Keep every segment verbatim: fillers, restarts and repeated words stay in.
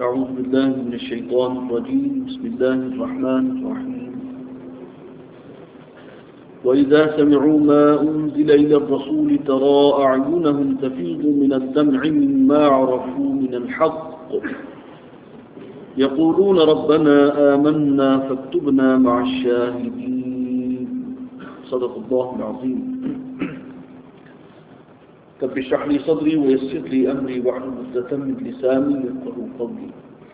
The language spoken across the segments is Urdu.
أعوذ بالله من الشيطان الرجيم بسم الله الرحمن الرحيم وإذا سمعوا ما أنزل إلى الرسول ترى أعينهم تفيض من الدمع مما عرفوا من الحق يقولون ربنا آمنا فاكتبنا مع الشاهدين صدق الله العظيم رب اشرح لي صدري ويسر لي امري واحلل عقدة من لساني يفقهوا قولي.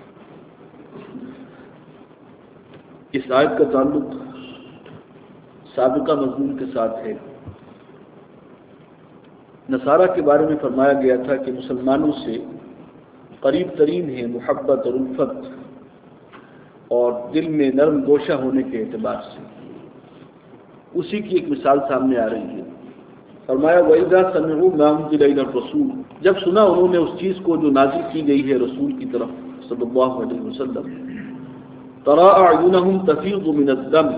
اس آیت کا تعلق سابقہ مضمون کے ساتھ ہے. نصارہ کے بارے میں فرمایا گیا تھا کہ مسلمانوں سے قریب ترین ہے محبت اور الفت اور دل میں نرم گوشہ ہونے کے اعتبار سے. اسی کی ایک مثال سامنے آ رہی ہے. فرمایا وَإِذَا سَمِعُوا مَا أُنزِلَ إِلَى الرَّسُولِ، جب سنا انہوں نے اس چیز کو جو نازل کی گئی ہے رسول کی طرف صلی اللہ علیہ وسلم، تَرَىٰ أَعْيُنَهُمْ تَفِيضُ مِنَ الدَّمْعِ،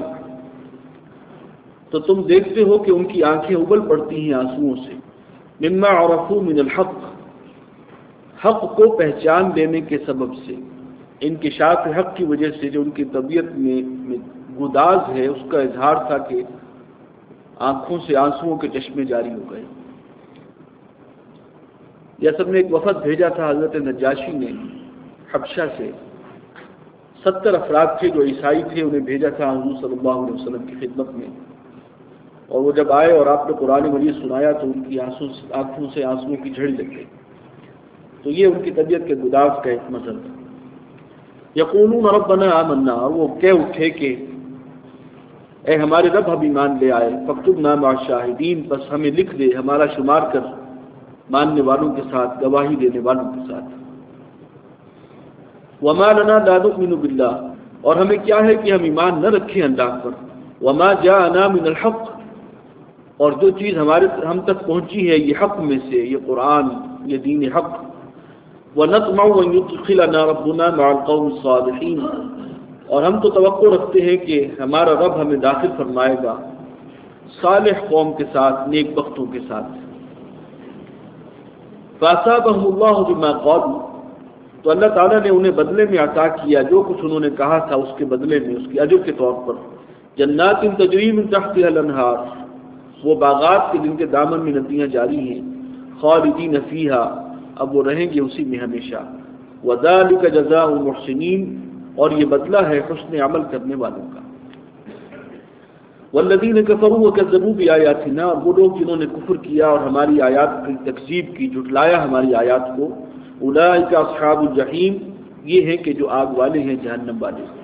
تو تم دیکھتے ہو کہ ان کی آنکھیں ابل پڑتی ہیں آنسوؤں سے، مِمَّا عَرَفُوا مِنَ الْحَقِّ، حق کو پہچان لینے کے سبب سے، انکشاف حق کی وجہ سے جو ان کی طبیعت میں گداز ہے اس کا اظہار تھا کہ آنکھوں سے آنسوؤں کے چشمے جاری ہو گئے. یا سب نے ایک وفد بھیجا تھا حضرت نجاشی نے حبشہ سے، ستر افراد تھے جو عیسائی تھے، انہیں بھیجا تھا حضور صلی اللہ علیہ وسلم کی خدمت میں. اور وہ جب آئے اور آپ نے قرآن مجید سنایا تو ان کی آنکھوں سے آنسوؤں کی جھڑی لگ گئی. تو یہ ان کی طبیعت کے گداز کا ایک مظہر تھا. یقولون ربنا آمنا، اور وہ کہہ اٹھے کہ اے ہمارے رب ہم ایمان لے آئے، فاکتبنا مع الشاہدین، بس ہمیں لکھ دے ہمارا شمار کر ماننے والوں کے ساتھ، گواہی دینے والوں کے ساتھ. وما لنا لا نؤمن باللہ، اور ہمیں کیا ہے کہ ہم ایمان نہ رکھیں اللہ پر، وما جاءنا من الحق، اور جو چیز ہمارے ہم تک پہنچی ہے یہ حق میں سے، یہ قرآن، یہ دین حق. ونطمع ان يدخلنا ربنا مع القوم الصالحین، اور ہم تو توقع رکھتے ہیں کہ ہمارا رب ہمیں داخل فرمائے گا صالح قوم کے ساتھ، نیک بختوں کے ساتھ. فَأَصَابَهُمُ اللَّهُ بِمَا قَالُوا، تو اللہ تعالیٰ نے انہیں بدلے میں عطا کیا جو کچھ انہوں نے کہا تھا، اس کے بدلے میں، اس کے اجر کے طور پر. جنات تجری من تحتها الانہار، وہ باغات کے جن کے دامن میں ندیاں جاری ہیں. خالدین فیہا، اب وہ رہیں گے اسی میں ہمیشہ. وذالک جزاء المحسنین، اور یہ بدلہ ہے حسن عمل کرنے والوں کا. والذین کفروا وکذبوا بآیاتنا، اور وہ لوگ جنہوں نے کفر کیا اور ہماری آیات کی تکذیب کی، جھٹلایا ہماری آیات کو. اولئک اصحاب الجحیم، یہ ہیں کہ جو آگ والے ہیں، جہنم والے ہیں.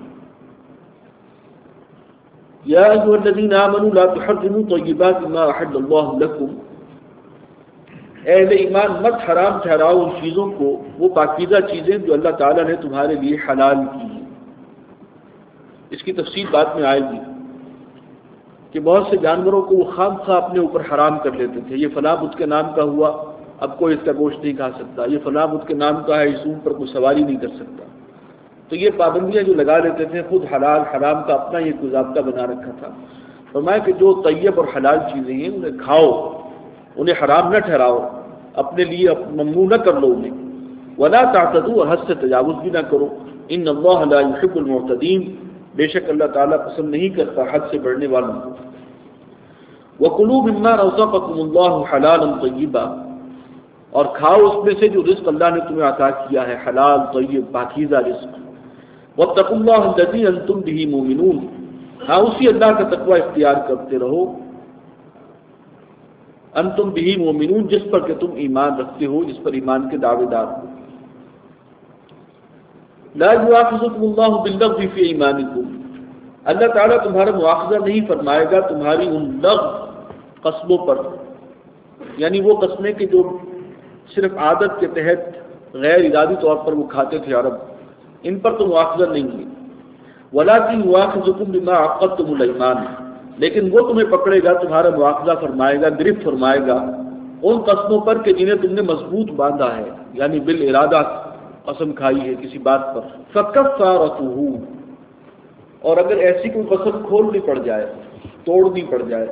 یا ایھا الذین آمنوا لا تحرموا طیبات ما احل اللہ لکم، اے اہل ایمان مت حرام ٹھہراؤ ان چیزوں کو، وہ پاکیزہ چیزیں جو اللہ تعالیٰ نے تمہارے لیے حلال کی ہیں. اس کی تفصیل بعد میں آئے گی کہ بہت سے جانوروں کو وہ خام خواہ اپنے اوپر حرام کر لیتے تھے. یہ فلاں بت کے نام کا ہوا، اب کوئی اس کا گوشت نہیں کھا سکتا. یہ فلاں بت کے نام کا ہے، اس اونٹ پر کوئی سواری نہیں کر سکتا. تو یہ پابندیاں جو لگا لیتے تھے، خود حلال حرام کا اپنا یہ کوئی ضابطہ بنا رکھا تھا. فرمایا کہ جو طیب اور حلال چیزیں ہیں انہیں کھاؤ، انہیں حرام نہ ٹھہراؤ، اپنے لیے ممنوع نہ کر لو انہیں. ولا تعتدوا، حد سے تجاوز بھی نہ کرو. ان اللہ لا يحب المعتدین، بے شک اللہ تعالیٰ پسند نہیں کرتا حد سے بڑھنے والوں کو. وَكُلُوا مِمَّا رَزَقَكُمُ اللَّهُ حَلَالًا طَيِّبًا، اور کھاؤ اس میں سے جو رزق اللہ نے تمہیں عطا کیا ہے، حلال طیب پاکیزہ رزق. وَاتَّقُوا اللَّهَ الَّذِي أَنتُمْ بِهِ مُؤْمِنُونَ، ہاں اسی اللہ کا تقوی اختیار کرتے رہو، انتم بِهِ مُؤْمِنُونَ، جس پر کہ تم ایمان رکھتے ہو، جس پر ایمان کے دعوے دار ہو. لا يؤاخذكم الله باللغو في ايمانكم، اللہ تعالیٰ تمہارا مواخذہ نہیں فرمائے گا تمہاری ان لغو قسموں پر، یعنی وہ قسمیں کہ جو صرف عادت کے تحت غیر ارادی طور پر وہ کھاتے تھے عرب، ان پر تو مواخذہ نہیں ہے. ولكن يؤاخذكم بما عقدتم الايمان، لیکن وہ تمہیں پکڑے گا، تمہارا مواخذہ فرمائے گا، گرفت فرمائے گا ان قسموں پر کہ جنہیں تم نے مضبوط باندھا ہے، یعنی بالارادہ قسم کھائی ہے کسی بات پر. فکفارتہ، اور اگر ایسی کوئی قسم کھولنی پڑ جائے، توڑنی پڑ جائے،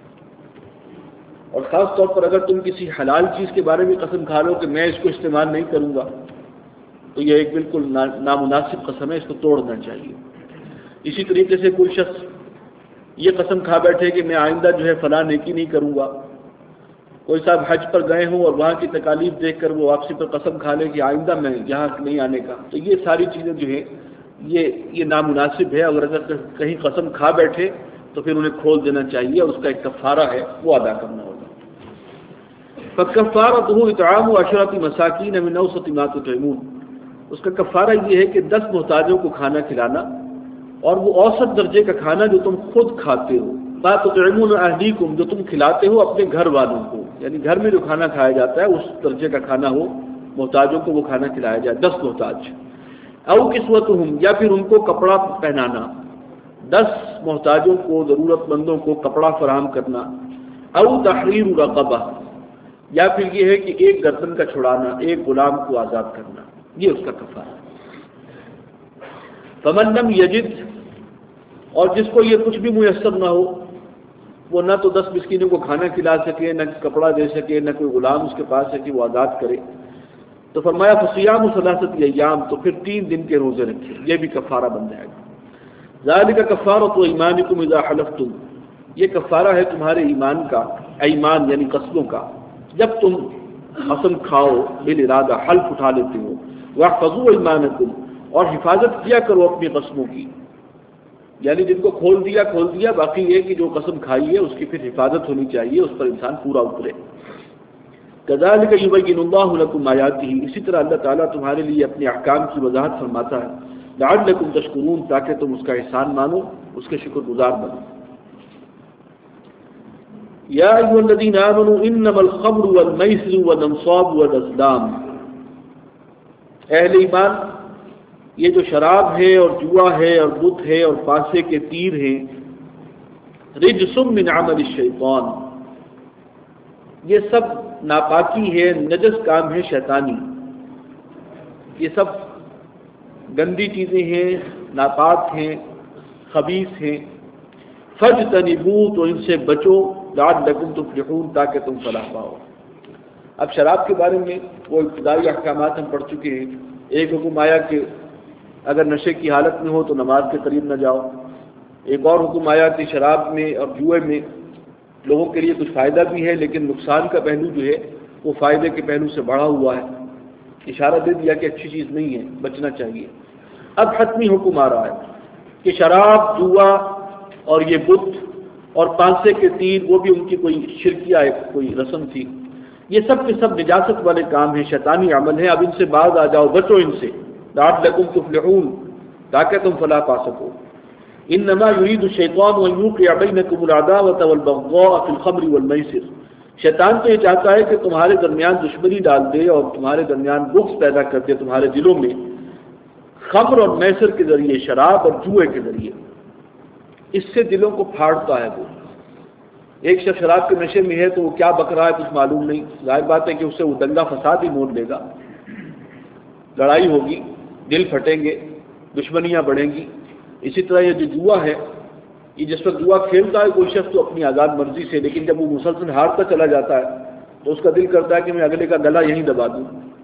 اور خاص طور پر اگر تم کسی حلال چیز کے بارے میں قسم کھا لو کہ میں اس کو استعمال نہیں کروں گا، تو یہ ایک بالکل نامناسب قسم ہے، اس کو توڑنا چاہیے۔ اسی طریقے سے کوئی شخص یہ قسم کھا بیٹھے کہ میں آئندہ جو ہے فلاں نیکی نہیں کروں گا، کوئی صاحب حج پر گئے ہوں اور وہاں کی تکالیف دیکھ کر وہ واپسی پر قسم کھا لے کہ آئندہ میں یہاں نہیں آنے کا، تو یہ ساری چیزیں جو ہے یہ یہ نامناسب ہے۔ اور اگر کہیں قسم کھا بیٹھے تو پھر انہیں کھول دینا چاہیے، اور اس کا ایک کفارہ ہے وہ ادا کرنا ہوگا۔ فَكَفَّارَتُهُ إِطْعَامُ عَشَرَةِ مَسَاكِينَ مِنْ أَوْسَطِ مَا تُطْعِمُونَ، اس کا کفارہ یہ ہے کہ دس محتاجوں کو کھانا کھلانا، اور وہ اوسط درجے کا کھانا جو تم خود کھاتے ہو، مَا تُطْعِمُونَ أَهْلِيكُمْ، جو تم کھلاتے ہو اپنے گھر والوں کو، یعنی گھر میں جو کھانا کھایا جاتا ہے اس درجے کا کھانا ہو، محتاجوں کو وہ کھانا کھلایا جائے، دس محتاج۔ او کسوتہم، یا پھر ان کو کپڑا پہنانا، دس محتاجوں کو، ضرورت مندوں کو کپڑا فراہم کرنا۔ او تحریر رقبہ، یا پھر یہ ہے کہ ایک گردن کا چھڑانا، ایک غلام کو آزاد کرنا، یہ اس کا کفارہ۔ فمن لم یجد، اور جس کو یہ کچھ بھی میسر نہ ہو، وہ نہ تو دس مسکینوں کو کھانا کھلا سکے، نہ کپڑا دے سکے، نہ کوئی غلام اس کے پاس ہے کہ وہ آزاد کرے، تو فرمایا فصیام ثلاثۃ ایام، تو پھر تین دن کے روزے رکھے، یہ بھی کفارہ بن جائے گا۔ ذالک کفارۃ ایمانکم اذا حلفتم، یہ کفارہ ہے تمہارے ایمان کا، ایمان یعنی قسموں کا، جب تم قسم کھاؤ بالارادہ، حلف اٹھا لیتے ہو۔ واحفظوا ایمانکم، اور حفاظت کیا کرو اپنی قسموں کی، یعنی جن کو کھول دیا کھول دیا، باقی یہ کہ جو قسم کھائی ہے اس کی پھر حفاظت ہونی چاہیے، اس پر انسان پورا اترے۔ کذالک یبین اللہ لکم آیاتہ، اسی طرح اللہ تعالیٰ تمہارے لیے اپنے احکام کی وضاحت فرماتا ہے، لعلکم تشکرون، تاکہ تم اس کا احسان مانو، اس کے شکر گزار بنو۔ یا ایھا الذین آمنوا انما الخمر والمیسر والانصاب والازلام، اہل ایمان، یہ جو شراب ہے اور جوا ہے اور بت ہے اور پانسے کے تیر ہیں، رجس من عمل الشیطان، یہ سب ناپاکی ہے، نجس کام ہے شیطانی، یہ سب گندی چیزیں ہیں، ناپاک ہیں، خبیث ہیں۔ فاجتنبوا، تو ان سے بچو، لعلکم تفلحون، تاکہ تم فلاح پاؤ۔ اب شراب کے بارے میں وہ ابتدائی احکامات ہم پڑھ چکے ہیں۔ ایک حکم آیا کہ اگر نشے کی حالت میں ہو تو نماز کے قریب نہ جاؤ۔ ایک اور حکم آیا کہ شراب میں اور جوئے میں لوگوں کے لیے کچھ فائدہ بھی ہے، لیکن نقصان کا پہلو جو ہے وہ فائدے کے پہلو سے بڑھا ہوا ہے، اشارہ دے دیا کہ اچھی چیز نہیں ہے، بچنا چاہیے۔ اب حتمی حکم آ رہا ہے کہ شراب، جوا اور یہ بت اور پانسے کے تیر، وہ بھی ان کی کوئی شرکیہ ایک کوئی رسم تھی، یہ سب کے سب نجاست والے کام ہیں، شیطانی عمل ہیں، اب ان سے باز آ جاؤ، بچو ان سے، لعلکم تفلحون، تاکہ تم فلاح پا سکو۔ انما یرید الشیطان ان یوقع بینکم العداوۃ والبغضاء فی الخمر والمیسر، شیطان تو یہ چاہتا ہے کہ تمہارے درمیان دشمنی ڈال دے اور تمہارے درمیان بغض پیدا کر دے تمہارے دلوں میں، خمر اور میسر کے ذریعے، شراب اور جوئے کے ذریعے، اس سے دلوں کو پھاڑتا ہے۔ وہ ایک شخص شراب کے نشے میں ہے تو وہ کیا بک رہا ہے کچھ معلوم نہیں، ظاہر بات ہے کہ اس سے وہ دنگا فساد ہی مول لے گا، لڑائی ہوگی، دل پھٹیں گے، دشمنیاں بڑھیں گی۔ اسی طرح یہ جو جوا ہے، یہ جس وقت جوا کھیلتا ہے کوئی شخص تو اپنی آزاد مرضی سے، لیکن جب وہ مسلسل ہارتا چلا جاتا ہے تو اس کا دل کرتا ہے کہ میں اگلے کا گلا یہیں دبا دوں۔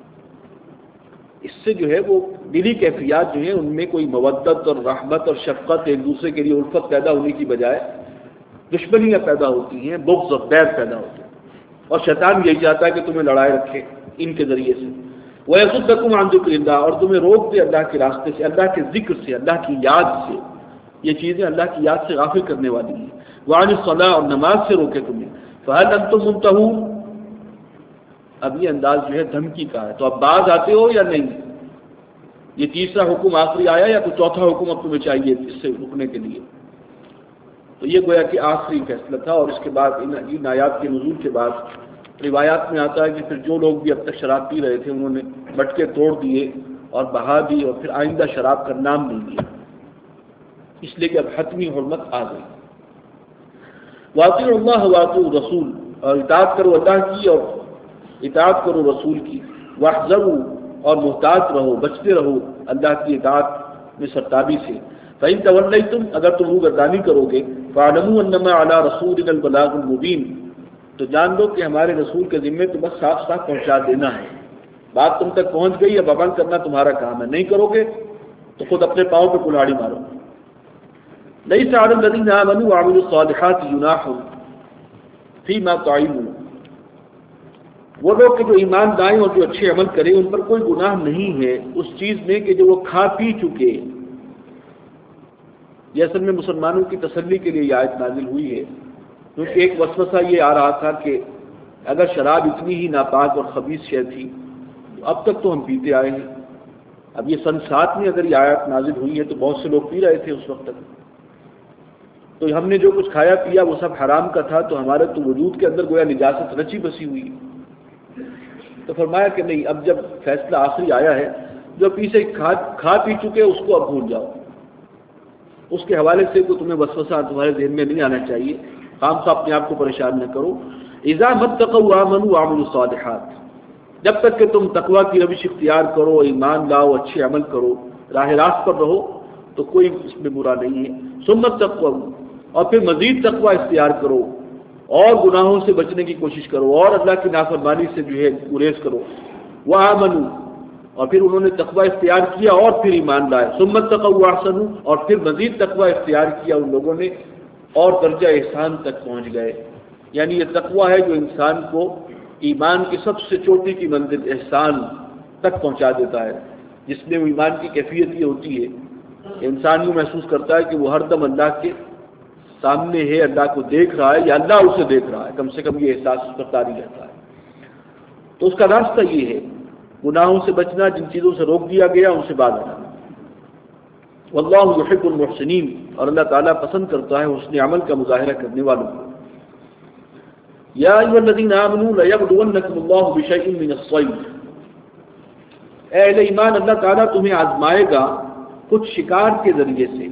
اس سے جو ہے وہ دلی کیفیات جو ہیں ان میں کوئی مودت اور رحمت اور شفقت، ایک دوسرے کے لیے الفت پیدا ہونے کی بجائے دشمنیاں پیدا ہوتی ہیں، بغض اور بیر پیدا ہوتے ہیں، اور شیطان یہی چاہتا ہے کہ تمہیں لڑائے رکھے ان کے ذریعے سے۔ وَيَصُدَّكُمْ عَنْ ذِكْرِ اللَّهِ، اور تمہیں روک دے اللہ کے راستے سے، اللہ کے ذکر سے، اللہ کی یاد سے، یہ چیزیں اللہ کی یاد سے غافل کرنے والی ہیں۔ وَعَنِ الصَّلَاةِ، اور نماز سے روکے تمہیں۔ فَهَلْ أَنْتُمْ مُنْتَهُونَ، اب یہ انداز جو ہے دھمکی کا ہے، تو اب باز آتے ہو یا نہیں؟ یہ تیسرا حکم آخری آیا یا کوئی چوتھا حکم اب تمہیں چاہیے اس سے رکنے کے لیے؟ تو یہ گویا کہ آخری فیصلہ تھا، اور اس کے بعد ان آیات کے نزول کے بعد روایات میں آتا ہے کہ پھر جو لوگ بھی اب تک شراب پی رہے تھے انہوں نے مٹکے توڑ دیے اور بہا دی، اور پھر آئندہ شراب کا نام نہیں لیا، اس لیے کہ اب حتمی حرمت آ گئی۔ وَأَطِیعُوا اللَّهَ وَأَطِیعُوا الرَّسُولَ، اور اطاعت کرو اللہ کی اور اطاعت کرو رسول کی۔ وَاحْذَرُوا، اور محتاط رہو، بچتے رہو اللہ کی اطاعت میں سرتابی سے۔ فَإِن تَوَلَّيْتُمْ، اگر تم روگردانی کرو گے، فَاعْلَمُوا أَنَّمَا عَلَىٰ رَسُولِنَا الْبَلَاغُ الْمُبِينُ، تو جان لو کہ ہمارے رسول کے ذمے تو بس صاف صاف پہنچا دینا ہے، بات تم تک پہنچ گئی، اب عمل کرنا تمہارا کام ہے، نہیں کرو گے تو خود اپنے پاؤں پہ کلہاڑی مارو۔ لیس علی الذین آمنوا وعملوا الصالحات جناح فیما طعموا، وہ لوگ کہ جو ایمان لائیں اور جو اچھے عمل کریں ان پر کوئی گناہ نہیں ہے اس چیز میں کہ جو وہ کھا پی چکے۔ یہ اصل میں مسلمانوں کی تسلی کے لیے یہ آیت نازل ہوئی ہے، کیونکہ ایک وسوسہ یہ آ رہا تھا کہ اگر شراب اتنی ہی ناپاک اور خبیث شے تھی تو اب تک تو ہم پیتے آئے ہیں، اب یہ سن سات میں اگر یہ آیت نازل ہوئی ہے تو بہت سے لوگ پی رہے تھے اس وقت تک، تو ہم نے جو کچھ کھایا پیا وہ سب حرام کا تھا، تو ہمارے تو وجود کے اندر گویا نجاست رچی بسی ہوئی۔ تو فرمایا کہ نہیں، اب جب فیصلہ آخری آیا ہے، جو پیچھے کھا کھا پی چکے اس کو اب بھول جاؤ، اس کے حوالے سے کوئی تمہیں وسوسہ تمہارے ذہن میں نہیں آنا چاہیے، خام خواہ اپنے آپ کو پریشان نہ کرو۔ اذا متقوا وامنوا وعملوا الصالحات، جب تک کہ تم تقوی کی روش اختیار کرو، ایمان لاؤ، اچھے عمل کرو، راہ راست پر رہو تو کوئی اس میں برا نہیں ہے۔ ثم اتقوا، اور پھر مزید تقوی اختیار کرو اور گناہوں سے بچنے کی کوشش کرو اور اللہ کی نافرمانی سے جو ہے گریز کرو۔ وآمنوا، اور پھر انہوں نے تقوی اختیار کیا اور پھر ایمان لائے۔ ثم اتقوا واحسنوا، اور پھر مزید تقوی اختیار کیا ان لوگوں نے اور درجہ احسان تک پہنچ گئے۔ یعنی یہ تقوی ہے جو انسان کو ایمان کی سب سے چوٹی کی منزل احسان تک پہنچا دیتا ہے، جس میں وہ ایمان کی کیفیت یہ ہوتی ہے کہ انسان یوں محسوس کرتا ہے کہ وہ ہر دم اللہ کے سامنے ہے، اللہ کو دیکھ رہا ہے یا اللہ اسے دیکھ رہا ہے، کم سے کم یہ احساس اس پر طاری رہتا ہے۔ تو اس کا راستہ یہ ہے گناہوں سے بچنا، جن چیزوں سے روک دیا گیا ان سے باز آنا۔ واللہ یحب المحسنین، اور اللہ تعالیٰ پسند کرتا ہے حسن عمل کا مظاہرہ کرنے والوں کو۔ یا ایھا الذین آمنوا لیبلونکم اللہ بشیء من الصید، اے اہل ایمان اللہ تعالیٰ تمہیں آزمائے گا کچھ شکار کے ذریعے سے۔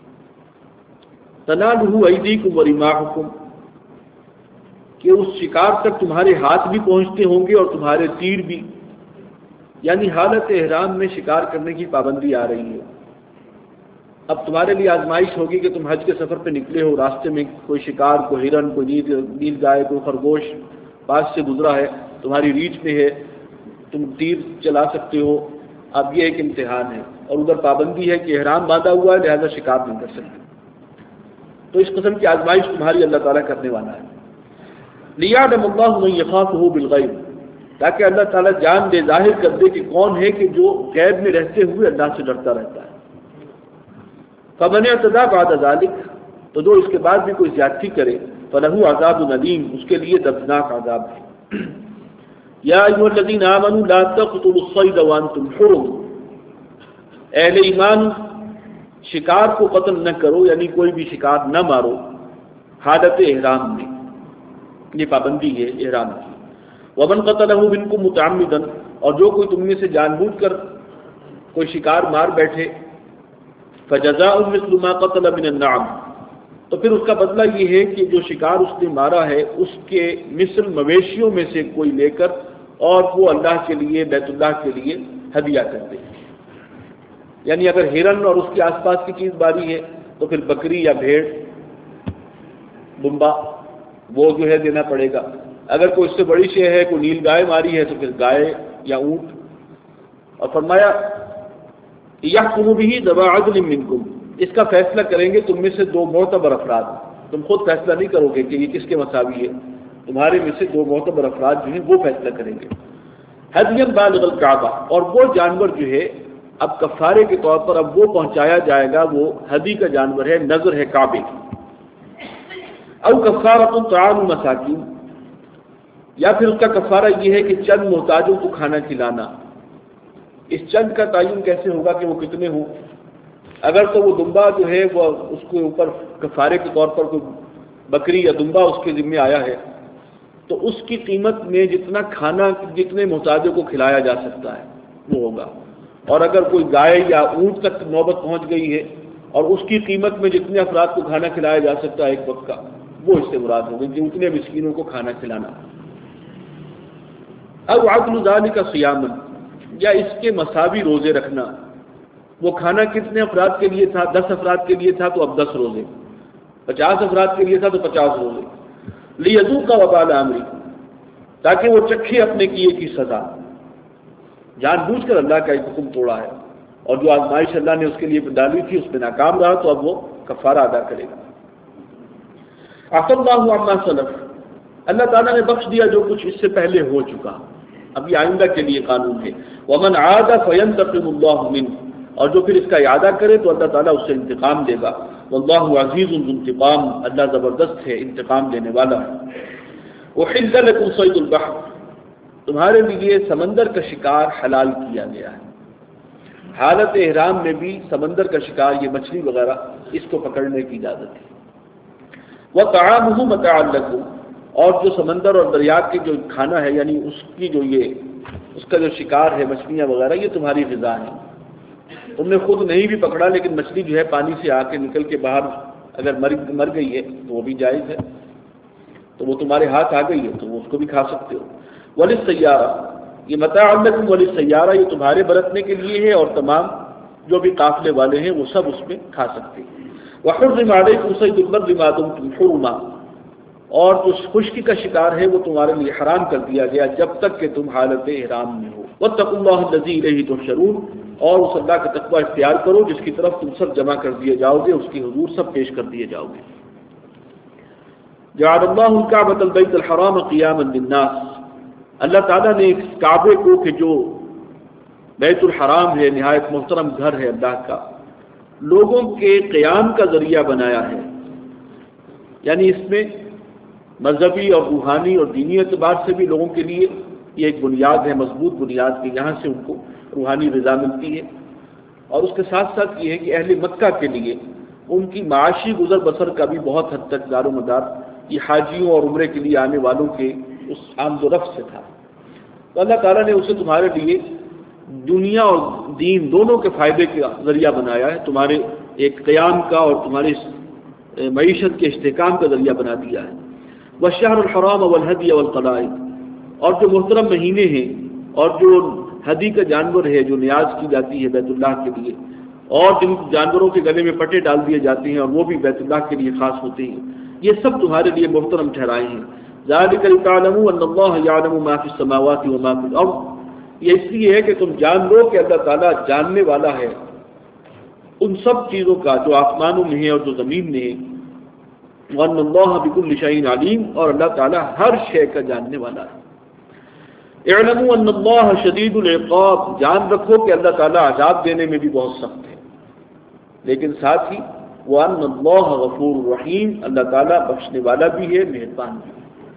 تنالہ ایدیکم ورماحکم، کہ اس شکار تک تمہارے ہاتھ بھی پہنچتے ہوں گے اور تمہارے تیر بھی، یعنی حالت احرام میں شکار کرنے کی پابندی آ رہی ہے۔ اب تمہارے لیے آزمائش ہوگی کہ تم حج کے سفر پہ نکلے ہو، راستے میں کوئی شکار، کوئی ہرن، کوئی نیل نیل گائے، کوئی خرگوش پاس سے گزرا ہے، تمہاری ریچ میں ہے، تم تیر چلا سکتے ہو، اب یہ ایک امتحان ہے، اور ادھر پابندی ہے کہ احرام باندھا ہوا ہے لہذا شکار نہیں کر سکتے۔ تو اس قسم کی آزمائش تمہاری اللہ تعالیٰ کرنے والا ہے۔ لِيَعْلَمَ اللَّهُ مَن يَخَافُهُ بِالْغَيْبِ، تاکہ اللہ تعالیٰ جان دے، ظاہر کر دے کہ کون ہے کہ جو غیب میں رہتے ہوئے اللہ سے ڈرتا رہتا ہے۔ فَمَنِ اعْتَدَىٰ بَعْدَ ذَلِكَ، تو جو اس کے بعد بھی کوئی زیادتی کرے، فَلَهُ عَذَابٌ أَلِيمٌ، اس کے لیے دردناک عذاب ہے۔ یا ایھا الذین آمنوا لا تقتلوا الصید وانتم حرم، اہل ایمان شکار کو قتل نہ کرو، یعنی کوئی بھی شکار نہ مارو حالت احرام میں، یہ پابندی ہے احرام کی۔ ومن قتلہ منکم متعمدا، اور جو کوئی تم میں سے جان بوجھ کر کوئی شکار مار بیٹھے، فجزاء مثل ما قتل من النعم، تو پھر اس کا بدلہ یہ ہے کہ جو شکار اس نے مارا ہے اس کے مثل مویشیوں میں سے کوئی لے کر اور وہ اللہ کے لیے، بیت اللہ کے لیے ہدیہ کر دے۔ یعنی اگر ہرن اور اس کے آس پاس کی چیز باری ہے تو پھر بکری یا بھیڑ، دمبا، وہ جو ہے دینا پڑے گا۔ اگر کوئی اس سے بڑی شے ہے، کوئی نیل گائے ماری ہے تو پھر گائے یا اونٹ۔ اور فرمایا یحکم بہ ذوی عدل منکم، اس کا فیصلہ کریں گے تم میں سے دو معتبر افراد، تم خود فیصلہ نہیں کرو گے کہ یہ کس کے مساوی ہے، تمہارے میں سے دو معتبر افراد جو ہیں وہ فیصلہ کریں گے۔ ہدیا بالغ الکعبہ، اور وہ جانور جو ہے اب کفارے کے طور پر اب وہ پہنچایا جائے گا، وہ ہدی کا جانور ہے، نظر ہے کعبے کی۔ او کفارۃ طعام مساکین، یا پھر اس کا کفارہ یہ ہے کہ چند محتاجوں کو کھانا کھلانا۔ اس چند کا تعین کیسے ہوگا کہ وہ کتنے ہوں؟ اگر تو وہ دمبا جو ہے وہ اس کے اوپر کفارے کے طور پر کوئی بکری یا دمبا اس کے ذمہ آیا ہے تو اس کی قیمت میں جتنا کھانا جتنے محتاجوں کو کھلایا جا سکتا ہے وہ ہوگا، اور اگر کوئی گائے یا اونٹ تک نوبت پہنچ گئی ہے اور اس کی قیمت میں جتنے افراد کو کھانا کھلایا جا سکتا ہے ایک وقت کا، وہ اس سے مراد ہوگی کہ اتنے مسکینوں کو کھانا کھلانا۔ او عدل ذلک صیاما، یا اس کے مساوی روزے رکھنا، وہ کھانا کتنے افراد کے لیے تھا؟ دس افراد کے لیے تھا تو اب دس روزے، پچاس افراد کے لیے تھا تو پچاس روزے۔ لیذوق وبال امری، تاکہ وہ چکھے اپنے کیے کی سزا۔ جان بوجھ کر اللہ کا ایک حکم توڑا ہے، اور جو آزمائش اللہ نے اس کے لیے ڈالی تھی اس میں ناکام رہا تو اب وہ کفارہ ادا کرے گا۔ عفا اللہ عما سلف، اللہ تعالیٰ نے بخش دیا جو کچھ اس سے پہلے ہو چکا، اب یہ آئندہ کے لیے قانون ہے۔ ومن عاد فینتقم اللہ منہ، اور جو پھر اس کا اعادہ کرے تو اللہ تعالیٰ اس سے انتقام دے گا۔ واللہ عزیز ذو انتقام، اللہ زبردست ہے، انتقام دینے والا ہے۔ احل لکم صید البحر، تمہارے لیے سمندر کا شکار حلال کیا گیا ہے۔ حالت احرام میں بھی سمندر کا شکار، یہ مچھلی وغیرہ، اس کو پکڑنے کی اجازت ہے۔ وطعامہ متاعا لکم، اور جو سمندر اور دریا کے جو کھانا ہے، یعنی اس کی جو یہ اس کا جو شکار ہے مچھلیاں وغیرہ، یہ تمہاری غذا ہے۔ تم نے خود نہیں بھی پکڑا لیکن مچھلی جو ہے پانی سے آ کے نکل کے باہر اگر مر مر گئی ہے تو وہ بھی جائز ہے، تو وہ تمہارے ہاتھ آ گئی ہے تو وہ اس کو بھی کھا سکتے ہو۔ وللسیارہ، یہ متاع لکم وللسیارہ، یہ تمہارے برتنے کے لیے ہے، اور تمام جو بھی قافلے والے ہیں وہ سب اس میں کھا سکتے ہیں۔ وحرم علیکم صید البر ما دمتم حرما، اور جو خشکی کا شکار ہے وہ تمہارے لیے حرام کر دیا گیا جب تک کہ تم حالت احرام میں ہو۔ واتقوا اللہ الذی الیہ تحشرون، اور اس اللہ کا تقوی اختیار کرو جس کی طرف تم سب جمع کر دیے جاؤ گے، اس کی حضور سب پیش کر دیے جاؤ گے۔ جعل اللہ الکعبۃ البیت الحرام قیاما للناس، اللہ تعالیٰ نے اس کعبے کو کہ جو بیت الحرام ہے، نہایت محترم گھر ہے اللہ کا، لوگوں کے قیام کا ذریعہ بنایا ہے، یعنی اس میں مذہبی اور روحانی اور دینی اعتبار سے بھی لوگوں کے لیے یہ ایک بنیاد ہے، مضبوط بنیاد کی، یہاں سے ان کو روحانی غذا ملتی ہے۔ اور اس کے ساتھ ساتھ یہ ہے کہ اہل مکہ کے لیے ان کی معاشی گزر بسر کا بھی بہت حد تک دار و مدار یہ حاجیوں اور عمرے کے لیے آنے والوں کے اس آمد و رفت سے تھا، تو اللہ تعالیٰ نے اسے تمہارے لیے دنیا اور دین دونوں کے فائدے کا ذریعہ بنایا ہے، تمہارے ایک قیام کا اور تمہارے معیشت کے استحکام کا ذریعہ بنا دیا ہے۔ والشہر الحرام والہدی والقلائد، اور جو محترم مہینے ہیں اور جو ہدی کا جانور ہے جو نیاز کی جاتی ہے بیت اللہ کے لیے، اور جن جانوروں کے گلے میں پٹے ڈال دیے جاتے ہیں اور وہ بھی بیت اللہ کے لیے خاص ہوتے ہیں، یہ سب تمہارے لیے محترم ٹھہرائے ہیں۔ ذالک لتعلموا ان اللہ یعلم ما فی السماوات وما فی الارض، یہ اس لیے ہے کہ تم جان لو کہ اللہ تعالیٰ جاننے والا ہے ان سب چیزوں کا جو آسمانوں میں ہے اور جو زمین میں ہے۔ وان اللہ بکل شیء علیم، اور اللہ تعالیٰ ہر شے کا جاننے والا ہے۔ اعلموا ان اللہ شدید العقاب، جان رکھو کہ اللہ تعالیٰ عذاب دینے میں بھی بہت سخت ہے، لیکن ساتھ ہی وان اللہ غفور رحیم، اللہ تعالیٰ بخشنے والا بھی ہے، مہربان بھی ہے۔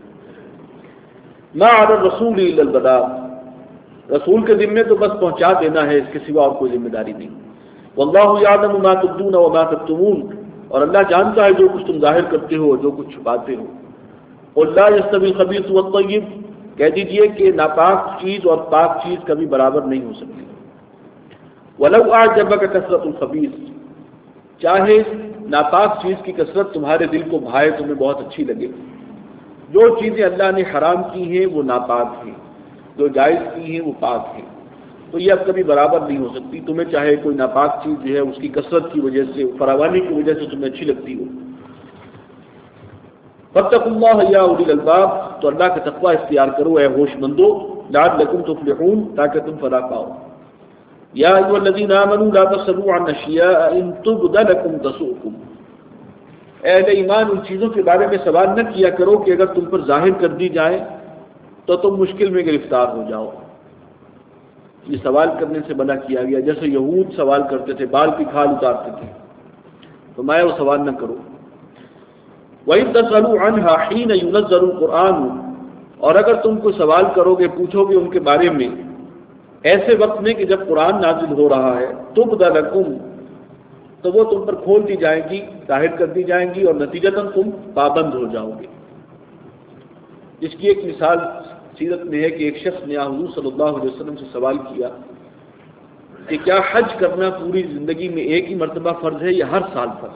ما علی الرسول الا البلاغ، رسول کے ذمے تو بس پہنچا دینا ہے، اس کے سوا اور کوئی ذمہ داری نہیں۔ واللہ یعلم ما تبدون وما تکتمون، اور اللہ جانتا ہے جو کچھ تم ظاہر کرتے ہو اور جو کچھ چھپاتے ہو۔ قل لا یستوی الخبیث والطیب، کہہ دیجئے کہ ناپاک چیز اور پاک چیز کبھی برابر نہیں ہو سکتی۔ ولو اعجبک کثرت الخبیث، چاہے ناپاک چیز کی کثرت تمہارے دل کو بھائے، تمہیں بہت اچھی لگے، جو چیزیں اللہ نے حرام کی ہیں وہ ناپاک ہیں، جو جائز کی ہیں وہ پاک ہیں، تو یہ اب کبھی برابر نہیں ہو سکتی۔ تمہیں چاہے کوئی ناپاک چیز جو ہے اس کی کثرت کی وجہ سے، فراوانی کی وجہ سے تمہیں اچھی لگتی ہو۔ فاتقوا اللہ یا اولی الالباب، تو اللہ کا تقوی اختیار کرو اے ہوش مندو، لعلکم تفلحون، تاکہ تم فلاح پاؤ۔ یا ایھا الذین آمنوا لا تسألوا عن اشیاء ان تبد لکم تسؤکم، اے اہل ایمان ان چیزوں کے بارے میں سوال نہ کیا کرو کہ اگر تم پر ظاہر کر دی جائیں تو تم مشکل میں گرفتار ہو جاؤ۔ یہ سوال کرنے سے منع کیا گیا، جیسے یہود سوال کرتے تھے، بال کی کھال اتارتے تھے، تو میں وہ سوال نہ کرو۔ وَإِن تَسْأَلُوا عَنْهَا حِينَ يُنَزَّلُ الْقُرْآنُ، اور اگر تم کو سوال کرو گے، پوچھو گے ان کے بارے میں ایسے وقت میں کہ جب قرآن نازل ہو رہا ہے، تُبْدَ لَكُمْ، تو وہ تم پر کھول دی جائیں گی، ظاہر کر دی جائیں گی، اور نتیجتاً تم پابند ہو جاؤ گے۔ اس کی ایک مثال سیرت میں ہے کہ ایک شخص نے حضور صلی اللہ علیہ وسلم سے سوال کیا کہ کیا حج کرنا پوری زندگی میں ایک ہی مرتبہ فرض ہے یا ہر سال فرض؟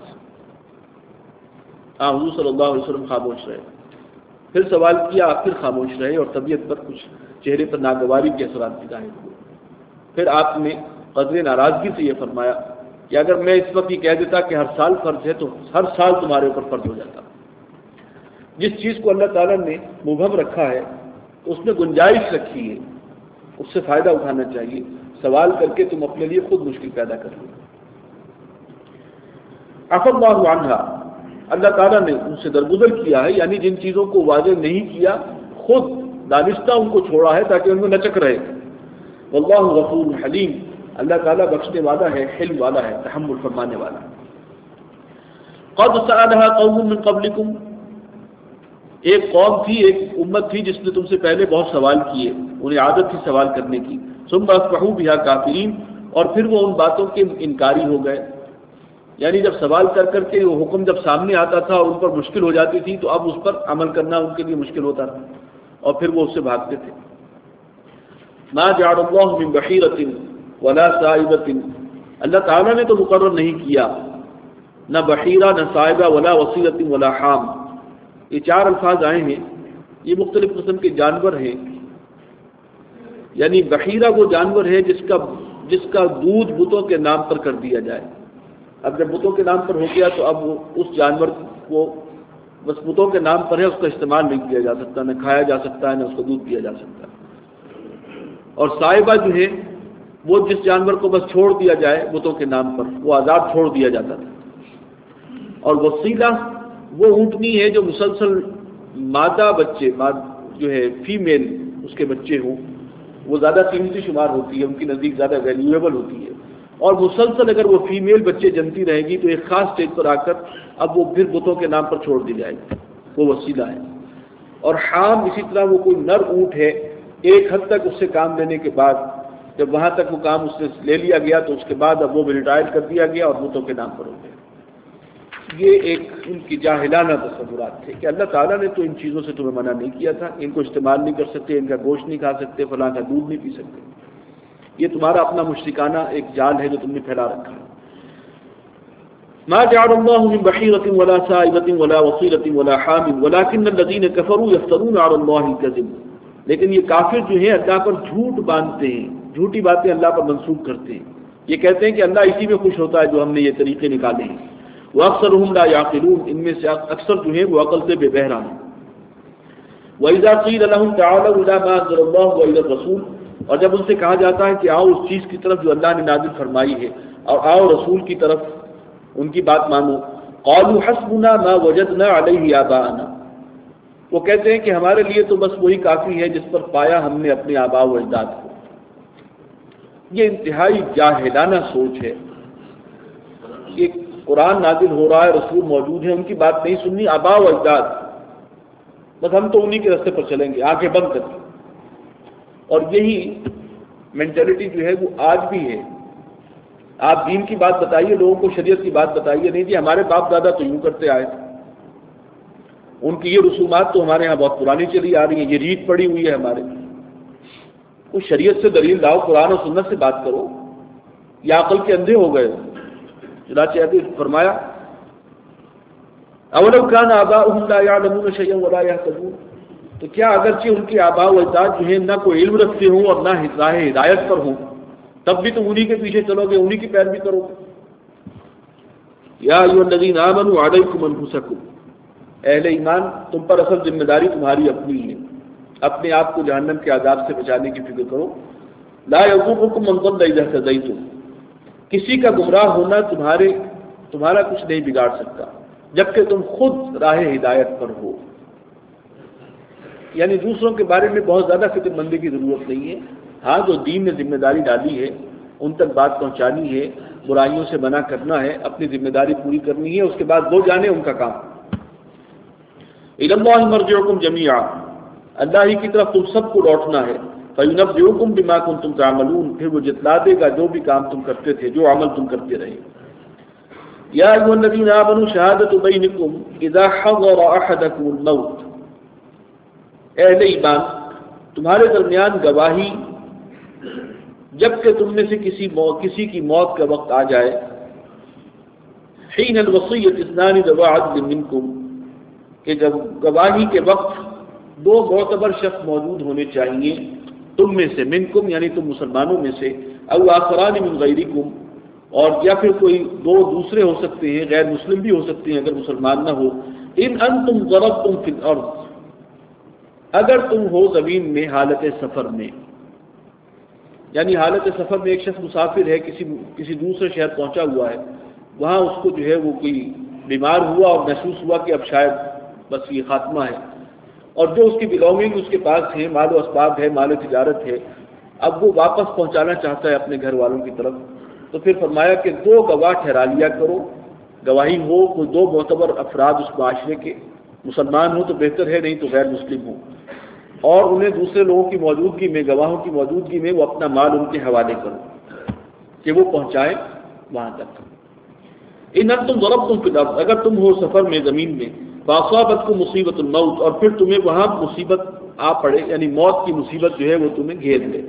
ہاں، حضور صلی اللہ علیہ وسلم خاموش رہے، پھر سوال کیا، پھر خاموش رہے، اور طبیعت پر کچھ چہرے پر ناگواری کے اثرات بھی ظاہر ہوئے۔ پھر آپ نے قدر ناراضگی سے یہ فرمایا کہ اگر میں اس وقت یہ کہہ دیتا کہ ہر سال فرض ہے تو ہر سال تمہارے اوپر فرض ہو جاتا۔ جس چیز کو اللہ تعالیٰ نے مبہم رکھا ہے اس میں گنجائش رکھی ہے اس سے فائدہ اٹھانا چاہیے. سوال کر کے تم اپنے لیے خود مشکل پیدا کر لو. عفا اللہ عنہا، اللہ تعالیٰ نے ان سے درگزر کیا ہے، یعنی جن چیزوں کو واضح نہیں کیا خود دانستہ ان کو چھوڑا ہے تاکہ ان میں لچک رہے. واللہ غفور حلیم، اللہ تعالیٰ بخشنے والا ہے، حلم والا ہے، تحمل فرمانے والا ہے. قد سألها قوم من قبلکم، ایک قوم تھی، ایک امت تھی جس نے تم سے پہلے بہت سوال کیے، انہیں عادت تھی سوال کرنے کی. ثم اصبحوا بها کافرین، اور پھر وہ ان باتوں کے انکاری ہو گئے. یعنی جب سوال کر کر کے وہ حکم جب سامنے آتا تھا اور ان پر مشکل ہو جاتی تھی تو اب اس پر عمل کرنا ان کے لیے مشکل ہوتا تھا اور پھر وہ اس سے بھاگتے تھے. ما جعل اللہ من بحیرۃ ولا صائبۃ، اللہ تعالیٰ نے تو مقرر نہیں کیا نہ بحیرہ نہ صائبہ ولا وصیلۃ ولا حام. یہ چار الفاظ آئے ہیں، یہ مختلف قسم کے جانور ہیں. یعنی بحیرہ وہ جانور ہے جس کا جس کا دودھ بتوں کے نام پر کر دیا جائے. اب جب بتوں کے نام پر ہو گیا تو اب اس جانور کو بس بتوں کے نام پر ہے، اس کا استعمال نہیں کیا جا سکتا، نہ کھایا جا سکتا ہے نہ اس کو دودھ پیا جا سکتا. اور صائبہ جو ہے وہ جس جانور کو بس چھوڑ دیا جائے بتوں کے نام پر، وہ آزاد چھوڑ دیا جاتا تھا. اور وسیلہ وہ اونٹنی ہے جو مسلسل مادہ بچے جو ہے فیمیل اس کے بچے ہوں، وہ زیادہ قیمتی شمار ہوتی ہے، ان کی نزدیک زیادہ ویلیویبل ہوتی ہے. اور مسلسل اگر وہ فیمیل بچے جنتی رہے گی تو ایک خاص اسٹیج پر آ کر اب وہ پھر بتوں کے نام پر چھوڑ دی جائے گی، وہ وسیلہ ہے. اور حام اسی طرح وہ کوئی نر اونٹ ہے، ایک حد تک اس سے کام لینے کے بعد جب وہاں تک وہ کام اس سے لے لیا گیا تو اس کے بعد اب وہ بھی ریٹائر کر دیا گیا اور بتوں کے نام پر ہو گیا. یہ ایک ان کی جاہلانہ تصورات تھے کہ اللہ تعالیٰ نے تو ان چیزوں سے تمہیں منع نہیں کیا تھا، ان کو استعمال نہیں کر سکتے، ان کا گوشت نہیں کھا سکتے، فلاں کا دودھ نہیں پی سکتے. یہ تمہارا اپنا مشرکانہ ایک جال ہے جو تم نے پھیلا رکھا ہے. ما جعل اللہ من بحیرۃ ولا صائبۃ ولا وصیلۃ ولا حام ولکن الذین کفروا یفترون علی اللہ الکذب، لیکن یہ کافر جو ہیں اللہ پر جھوٹ باندھتے ہیں، جھوٹی باتیں اللہ پر منسوب کرتے ہیں. یہ کہتے ہیں کہ اللہ اسی میں خوش ہوتا ہے جو ہم نے یہ طریقے نکالے ہیں. واکثرهم لا یعقلون، ان میں سے اکثر جو ہیں وہ عقل سے بے بہرا ہیں. وَإِذَا قِيلَ لَهُمْ تَعَالَوْا إِلَىٰ مَا أَنزَلَ اللَّهُ وَإِلَى الرَّسُولِ، اور جب ان سے کہا جاتا ہے کہ آؤ اس چیز کی طرف جو اللہ نے نازل فرمائی ہے اور آؤ رسول کی طرف ان کی بات مانو. قالوا حسبنا ما وجدنا علیہ آباءنا، وہ کہتے ہیں کہ ہمارے لیے تو بس وہی کافی ہے جس پر پایا ہم نے اپنے آباء و اجداد کو. یہ انتہائی جاہلانہ سوچ ہے کہ قرآن نازل ہو رہا ہے، رسول موجود ہے، ان کی بات نہیں سننی، آباء و اجداد بس ہم تو انہی کے راستے پر چلیں گے آنکھیں بند کر کے. اور یہی مینٹلٹی جو ہے وہ آج بھی ہے. آپ دین کی بات بتائیے، لوگوں کو شریعت کی بات بتائیے، نہیں جی ہمارے باپ دادا تو یوں کرتے آئے تھے، ان کی یہ رسومات تو ہمارے یہاں بہت پرانی چلی آ رہی ہیں، یہ ریت پڑی ہوئی ہے ہمارے. وہ شریعت سے دلیل لاؤ، قرآن و سنت سے بات کرو، یا عقل کے اندھے ہو گئے. چنانچہ ابھی فرمایا اولو کان آباؤہم لا یعلمون شیئا ولا یہتدون، تو کیا اگرچہ ان کے آباء و اجداد جو ہیں نہ کوئی علم رکھتے ہوں اور نہ راہ ہدایت پر ہوں، تب بھی تم انہی کے پیچھے چلو گے، انہی کی پیروی کرو گے. یا ایھا الذین آمنوا علیکم انفسکم، اہل ایمان تم پر اصل ذمہ داری تمہاری اپنی ہے، اپنے آپ کو جہنم کے عذاب سے بچانے کی فکر کرو. لا یضرکم من ضل اذا اهتدیتم، کسی کا گمراہ ہونا تمہارے تمہارا کچھ نہیں بگاڑ سکتا جبکہ تم خود راہ ہدایت پر ہو. یعنی دوسروں کے بارے میں بہت زیادہ فکر مندی کی ضرورت نہیں ہے. ہاں جو دین نے ذمہ داری ڈالی ہے ان تک بات پہنچانی ہے، برائیوں سے منع کرنا ہے، اپنی ذمہ داری پوری کرنی ہے، اس کے بعد وہ جانے ان کا کام. الی اللہ مرجعکم جمیعا، اللہ ہی کی طرف تم سب کو لوٹنا ہے. فینبئکم بما کنتم تعملون، پھر وہ جتلا دے گا جو بھی کام تم کرتے تھے، جو عمل تم کرتے رہے. یا ایھا الذین آمنوا شہادۃ بینکم اذا حضر احدکم الموت، اہل ایمان تمہارے درمیان گواہی جب کہ تم میں سے کسی موت کسی کی موت کا وقت آ جائے. حین الوصیۃ اثنان ذوی عدل منکم، کہ جب گواہی کے وقت دو معتبر شخص موجود ہونے چاہیے تم میں سے، منکم یعنی تم مسلمانوں میں سے، او آخران من غیرکم، اور یا پھر کوئی دو دوسرے ہو سکتے ہیں، غیر مسلم بھی ہو سکتے ہیں اگر مسلمان نہ ہو. ان انتم ضربتم فی الارض، اگر تم ہو زمین میں حالت سفر میں. یعنی حالت سفر میں ایک شخص مسافر ہے، کسی کسی دوسرے شہر پہنچا ہوا ہے، وہاں اس کو جو ہے وہ کوئی بیمار ہوا اور محسوس ہوا کہ اب شاید بس یہ خاتمہ ہے، اور جو اس کی بلونگنگ اس کے پاس ہیں، مال و اسباب ہے، مال و تجارت ہے، اب وہ واپس پہنچانا چاہتا ہے اپنے گھر والوں کی طرف، تو پھر فرمایا کہ دو گواہ ٹھہرا لیا کرو، گواہی ہو کوئی دو معتبر افراد اس معاشرے کے، مسلمان ہو تو بہتر ہے، نہیں تو غیر مسلم ہو، اور انہیں دوسرے لوگوں کی موجودگی میں، گواہوں کی موجودگی میں وہ اپنا مال ان کے حوالے کرو کہ وہ پہنچائیں وہاں تک۔ ان انتم ضربتم فی الارض، اگر تم ہو سفر میں زمین میں، فاصابتکم مصیبۃ الموت، اور پھر تمہیں وہاں مصیبت آ پڑے، یعنی موت کی مصیبت جو ہے وہ تمہیں گھیر لے،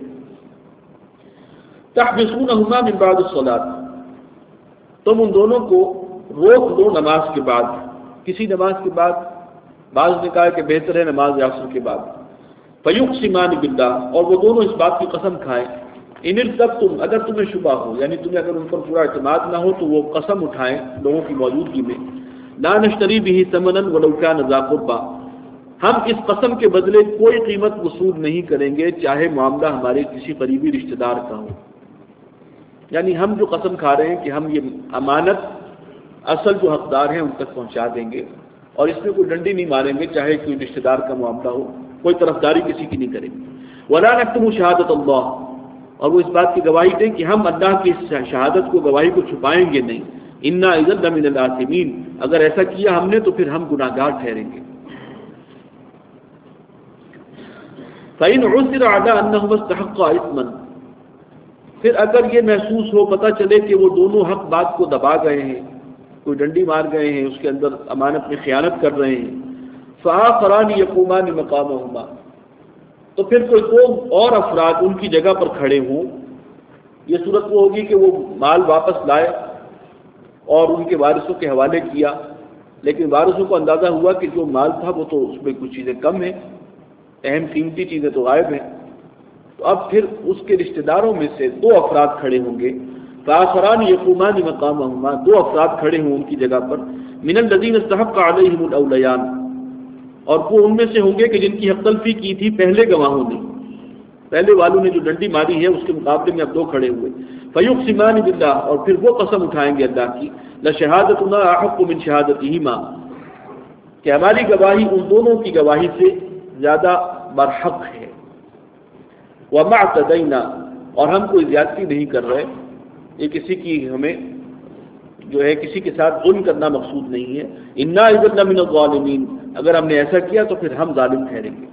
تحبسونہما من بعد الصلاۃ، تم ان دونوں کو روک دو نماز کے بعد، کسی نماز کے بعد، بعض نے کہا کہ بہتر ہے نماز عصر کے بعد، فیقسمان باللہ، اور وہ دونوں اس بات کی قسم کھائیں، ان ارتبتم، اگر تمہیں شبہ ہو، یعنی تمہیں اگر ان پر پورا اعتماد نہ ہو تو وہ قسم اٹھائیں لوگوں کی موجودگی میں، لا نشتری به ثمنا ولو كان ذا قربى، ہم اس قسم کے بدلے کوئی قیمت وصول نہیں کریں گے چاہے معاملہ ہمارے کسی قریبی رشتہ دار کا ہو، یعنی ہم جو قسم کھا رہے ہیں کہ ہم یہ امانت اصل جو حقدار ہیں ان تک پہنچا دیں گے، اور اس میں کوئی ڈنڈی نہیں ماریں گے چاہے کوئی رشتہ دار کا معاملہ ہو، کوئی طرفداری کسی کی نہیں کریں گے، ولا نکتم شہادت اللہ، اور وہ اس بات کی گواہی دیں کہ ہم اللہ کی شہادت کو، گواہی کو چھپائیں گے نہیں، انا اذا لمن الآثمین، اگر ایسا کیا ہم نے تو پھر ہم گناہگار ٹھہریں گے۔ فإن عثر على أنهما استحقا إثما، پھر اگر یہ محسوس ہو، پتہ چلے کہ وہ دونوں حق بات کو دبا گئے ہیں، کوئی ڈنڈی مار گئے ہیں، اس کے اندر امانت میں خیانت کر رہے ہیں، فآخران یقومان مقامہما، تو پھر کوئی دو اور افراد ان کی جگہ پر کھڑے ہوں، یہ صورت وہ ہوگی کہ وہ مال واپس لائے اور ان کے وارثوں کے حوالے کیا، لیکن وارثوں کو اندازہ ہوا کہ جو مال تھا وہ تو اس میں کچھ چیزیں کم ہیں، اہم قیمتی چیزیں تو غائب ہیں، تو اب پھر اس کے رشتہ داروں میں سے دو افراد کھڑے ہوں گے، فآخران یقومان مقامہما، دو افراد کھڑے ہوں ان کی جگہ پر، من الذین استحق علیہم الاولیان، اور وہ ان میں سے ہوں گے کہ جن کی حق تلفی کی تھی پہلے گواہوں نے، پہلے والوں نے جو ڈنڈی ماری ہے اس کے مقابلے میں اب دو کھڑے ہوئے، فیقسمان باللہ، اور پھر وہ قسم اٹھائیں گے اللہ کی، لشہادتنا احق من شہادتہما، کہ ہماری گواہی ان دونوں کی گواہی سے زیادہ برحق ہے، وما اعتدینا، اور ہم کوئی زیادتی نہیں کر رہے، یہ کسی کی ہمیں جو ہے کسی کے ساتھ ظلم کرنا مقصود نہیں ہے، انا اذا لمن الظالمین، اگر ہم نے ایسا کیا تو پھر ہم ظالم ٹھہریں گے۔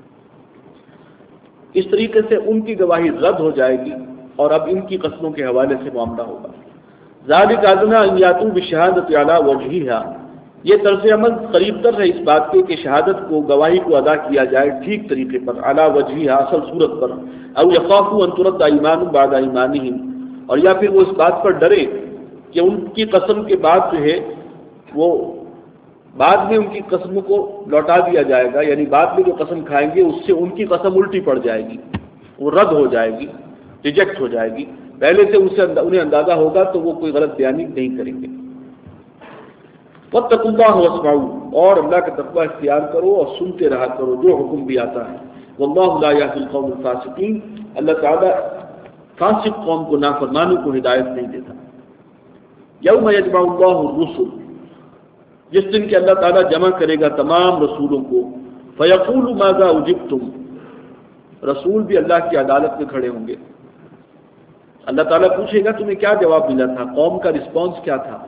اس طریقے سے ان کی گواہی رد ہو جائے گی اور اب ان کی قسموں کے حوالے سے معاملہ ہوگا۔ ذالک ادنی ان یاتوا بالشہادۃ علی وجہہا، یہ طرز عمل قریب تر ہے اس بات کے کہ شہادت کو، گواہی کو ادا کیا جائے ٹھیک طریقے پر، علی وجہہا، اصل صورت پر، او یخافوا ان ترد ایمان بعد ایمانہم، اور یا پھر وہ اس بات پر ڈرے کہ ان کی قسم کے بعد جو ہے وہ بعد میں ان کی قسموں کو لوٹا دیا جائے گا، یعنی بعد میں جو قسم کھائیں گے اس سے ان کی قسم الٹی پڑ جائے گی، وہ رد ہو جائے گی، ریجیکٹ ہو جائے گی، پہلے سے اسے انہیں اندازہ ہوگا تو وہ کوئی غلط بیانی نہیں کریں گے۔ واتقوا اللہ واسمعوا، اور اللہ کا تقوی اختیار کرو اور سنتے رہا کرو جو حکم بھی آتا ہے، واللہ لا یہدی القوم الفاسقین، اللہ تعالیٰ فاسق قوم کو، نافرمانوں کو ہدایت نہیں دیتا۔ یوم یجمع اللہ الرسل، جس دن کہ اللہ تعالیٰ جمع کرے گا تمام رسولوں کو، فیقول ماذا اجبتم، رسول بھی اللہ کی عدالت میں کھڑے ہوں گے، اللہ تعالیٰ پوچھے گا تمہیں کیا جواب ملا تھا، قوم کا رسپانس کیا تھا،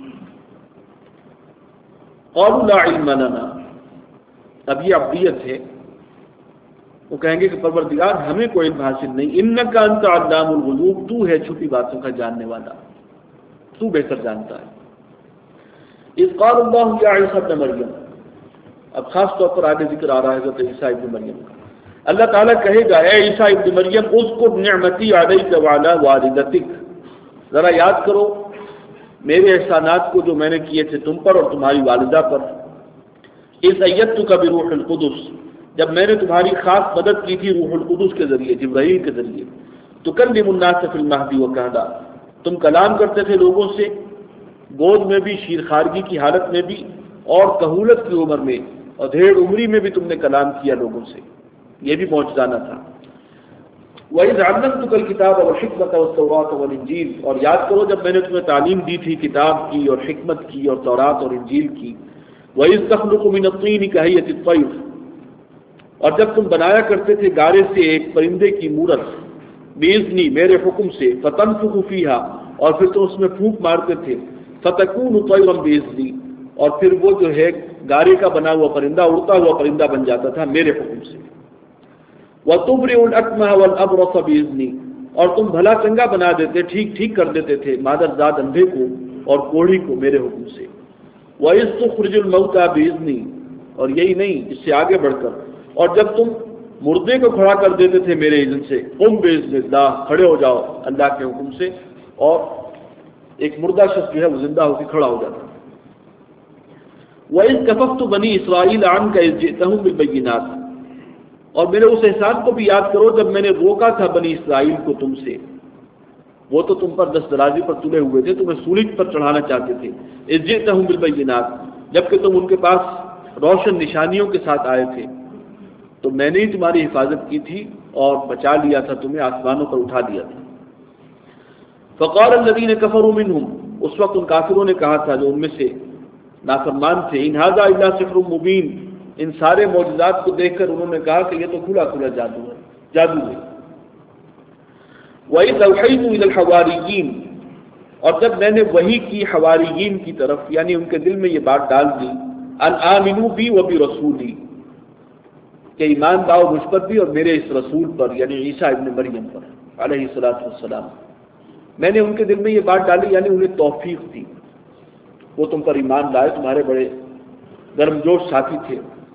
قالوا لا علم لنا، اب یہ عبدیت ہے، وہ کہیں گے کہ پروردگار ہمیں کوئی علم حاصل نہیں، انک انت علام الغیوب، تو ہے چھپی باتوں کا جاننے والا، تو بہتر جانتا ہے۔ اذ قال اللہ یا عیسی ابن مریم، اب خاص طور پر آگے ذکر آ رہا ہے حضرت عیسیٰ ابن مریم کا، اللہ تعالیٰ کہے گا اے عیسیٰ ابن مریم اذکر نعمتی علیک وعلی والدتک، ذرا یاد کرو میرے احسانات کو جو میں نے کیے تھے تم پر اور تمہاری والدہ پر، اذ ایدتک بروح القدس، جب میں نے تمہاری خاص مدد کی تھی روح القدس کے ذریعے، جبرائیل کے ذریعے، تکلم الناس فی المہد وکہلا، تم کلام کرتے تھے لوگوں سے گود میں بھی، شیر خارگی کی حالت میں بھی، اور کہولت کی عمر میں اور دھیڑ عمری میں بھی تم نے کلام کیا لوگوں سے، یہ بھی معجزانہ تھا۔ وَإِذْ عَلَّمْتُكَ الْكِتَابَ وَالْحِكْمَةَ وَالتَّوْرَاةَ وَالْإِنْجِيلَ، اور یاد کرو جب میں نے تمہیں تعلیم دی تھی کتاب کی اور حکمت کی اور تورات اور انجیل کی. وَإِذْ تَخْلُقُ مِنَ الطِّينِ كَهَيْئَةِ الطَّيْرِ، اور جب تم بنایا کرتے تھے گارے سے ایک پرندے کی مورت، بِإِذْنِی میرے حکم سے، فَتَنفُخُ فِيهَا اور پھر تم اس میں پھونک مارتے تھے، فَتَكُونُ طَيْرًا بِإِذْنِی اور پھر وہ جو ہے گارے کا بنا ہوا پرندہ اڑتا ہوا پرندہ بن جاتا تھا میرے حکم سے. وَتُبْرِئُ الْأَكْمَحَ وَالْأَبْرَصَ بِإِذْنِی اور تم بھلا چنگا بنا دیتے، ٹھیک ٹھیک کر دیتے تھے مادرزاد اندھے کو اور کوڑھی کو میرے حکم سے. وَإِذْ تُخْرِجُ الْمَوْتَى بِإِذْنِی اور یہی نہیں اس سے آگے بڑھ کر، اور جب تم مردے کو کھڑا کر دیتے تھے میرے اذن سے، قم بِإِذْنِ اللَّہ کھڑے ہو جاؤ اللہ کے حکم سے، اور ایک مردہ شخص جو ہے وہ زندہ ہو کے کھڑا ہو جاتا. وَإِذْ كَفَفْتُ بَنِي إِسْرَائِيلَ عَنْكَ إِذْ جِئْتَهُم بِالْبَيِّنَاتِ اور میرے اس احسان کو بھی یاد کرو جب میں نے روکا تھا بنی اسرائیل کو تم سے، وہ تو تم پر دست درازی پر تلے ہوئے تھے، تمہیں سولی پر چڑھانا چاہتے تھے. إِذْ جِئْتَهُم بِالْبَيِّنَاتِ جبکہ تم ان کے پاس روشن نشانیوں کے ساتھ آئے تھے، تو میں نے ہی تمہاری حفاظت کی تھی اور بچا لیا تھا، تمہیں آسمانوں پر اٹھا دیا تھا. فَقَالَ الَّذِينَ كَفَرُوا مِنْهُمْ اس وقت ان کافروں نے کہا تھا جو ان میں سے نافرمان تھے، إِنْ هَذَا إِلَّا سِحْرٌ مُبِينٌ ان سارے معجزات کو دیکھ کر انہوں نے کہا کہ یہ تو کھلا کھلا جادو ہے جادو ہے. وَإِذْ أَوْحَيْتُ إِلَى الْحَوَارِيِّينَ اور جب میں نے وحی کی حواریین کی طرف، یعنی ان کے دل میں یہ بات ڈال دی، أَنْ آمِنُوا بِي وَبِرَسُولِي کہ ایمان لاؤ مجھ پر بھی اور میرے اس رسول پر، یعنی عیسیٰ ابن مریم پر علیہ الصلوۃ والسلام. میں نے ان کے دل میں یہ بات ڈالی، یعنی انہیں توفیق دی، وہ تم پر ایمان لائے، تمہارے بڑے گرمجوش ساتھی تھے.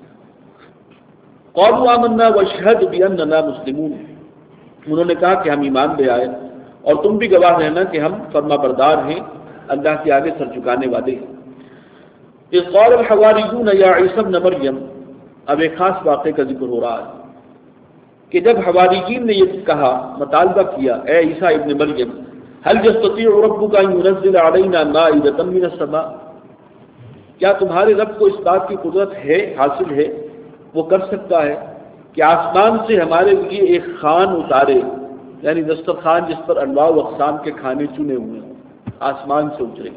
قالوا آمنا واشهد بأننا مسلمون انہوں نے کہا کہ ہم ایمان لے آئے اور تم بھی گواہ رہنا کہ ہم فرما بردار ہیں، اللہ کے آگے سر جھکانے والے ہیں. اذ قال الحواریون یا عیسی ابن مریم اب ایک خاص واقعے کا ذکر ہو رہا ہے کہ جب حواریین نے یہ کہا، مطالبہ کیا، اے عیسیٰ ابن مریم هل يستطيع ربك ان ينزل علينا مائدة من السماء کیا تمہارے رب کو اس بات کی قدرت ہے، حاصل ہے، وہ کر سکتا ہے کہ آسمان سے ہمارے لیے ایک خوان اتارے، یعنی دسترخوان جس پر انواع و اقسام کے کھانے چنے ہوئے ہوں، آسمان سے اترے.